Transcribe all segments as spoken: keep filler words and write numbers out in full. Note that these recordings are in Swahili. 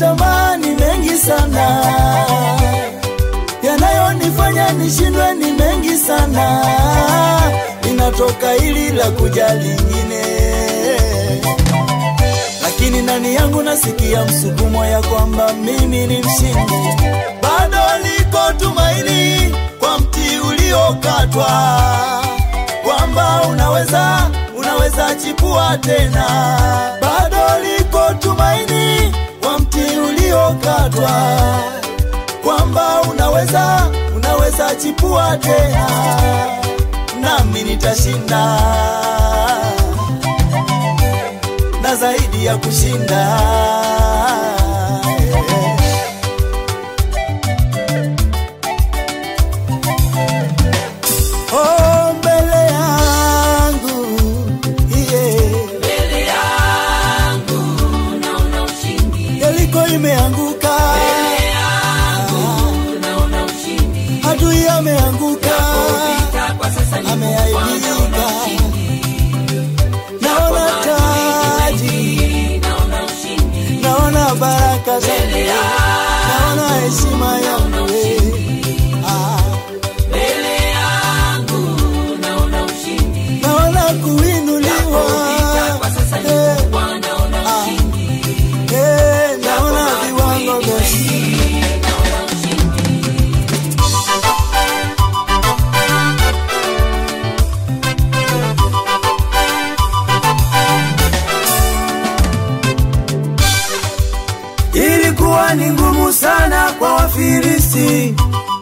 tamaa ni mengi sana, yanayonifanya nishindwe ni mengi sana. Inatoka hili la kuja lingine, lakini ndani yangu nasikia msukumo ya kwamba mimi ni mshindi. Bado liko tumaini kwa mti uliokatwa, kwamba unaweza, unaweza chipua tena. Bado liko tumaini kwa mti uliokatwa, kwamba unaweza, unaweza chipua tena. Nami nitashinda, na zaidi ya kushinda. Oh, mbele yangu, yeah. Mbele yangu naona ushindi. Yeriko imeanguka. Mbele yangu naona ushindi. Adui ameanguka. Vita kwa sasa ni ameaibika. Naona taji, naona ushindi. naona baraka zangu, naona heshima yangu. Ah, Mbele yangu naona ushindi. naona kuinuliwa. Vita kwa sasa ni Eh, naona ushindi. eh, naona viwango vya Naona ushindi. Ilikuwa ni ngumu sana kwa Wafilisti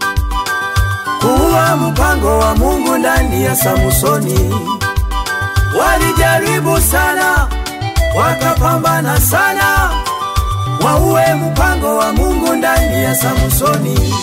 kuua mpango wa Mungu ndani ya Samsoni. Walijaribu sana, wakapambana sana, waue mpango wa Mungu ndani ya Samsoni.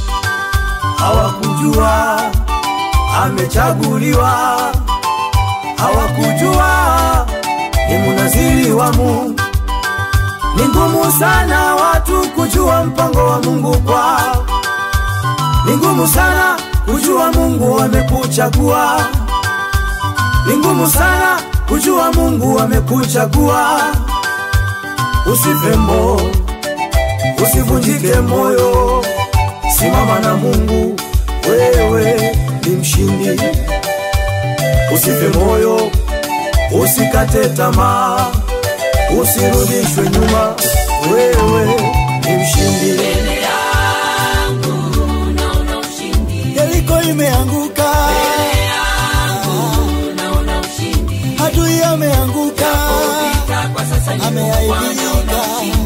Hawakujua amechaguliwa, hawakujua ni munaziri wa Mungu. Ni ngumu sana watu kujua mpango wa Mungu kwao. Ni ngumu sana kujua Mungu amekuchagua. Ni ngumu sana kujua Mungu amekuchagua. Usife moyo, usivunjike moyo. Simama na Mungu, wewe ni mshindi. Usife moyo, usikate tamaa, usirudishwe nyuma, wewe ni mshindi. Mbele yangu naona ushindi. Yeriko imeanguka. Mbele yangu naona ushindi. Adui ameanguka. Vita kwa sasa ni Ameaibika.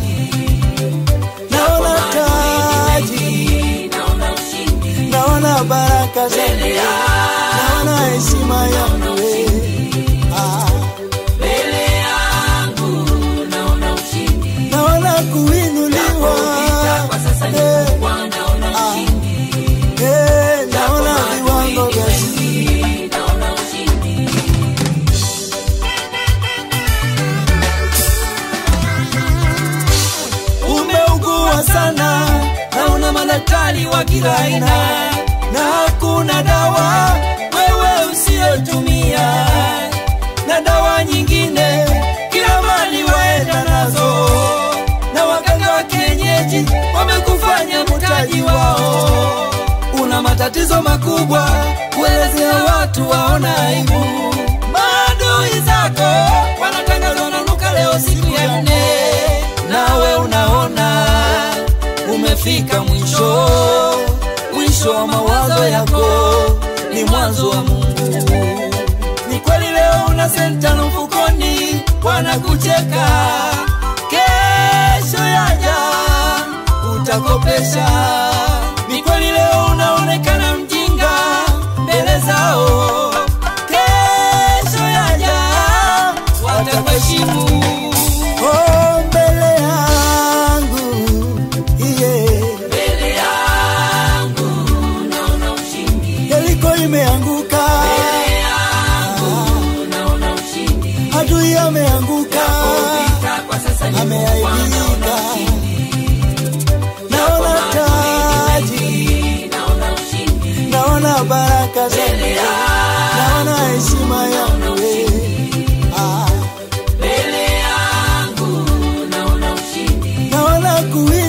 Naona taji, naona ushindi. naona baraka zangu, naona heshima yangu. Ah, Mbele yangu naona ushindi. naona kuinuliwa. Vita kwa sasa ni Eh, naona ushindi. eh, naona viwango vya Naona ushindi. umeugua sana, Naona madaktari wa kila aina, na hakuna dawa wewe usiyotumia, na dawa nyingine kila mali waenda nazo, na waganga wa kienyeji wamekufanya mtaji wao. Una matatizo makubwa, kuelezea watu waona aibu. Maadui zako wanatangazwa na nuka leo siku ya nne, nawe unaona umefika mwisho. Mwisho wa mawazo yako ni mwanzo wa Mungu. Ni kweli leo una senta mfukoni, wanakucheka. Kesho yaja utakopesha. Ni kweli leo unaonekana mjinga mbele zao. Kesho yaja watakuheshimu. oh, mbele yangu, yeah. Mbele yangu naona ushindi. Yeriko imeanguka. Mbele yangu naona ushindi. Adui ameanguka. Vita kwa sasa ni Ameaibika. Naona taji, kuishi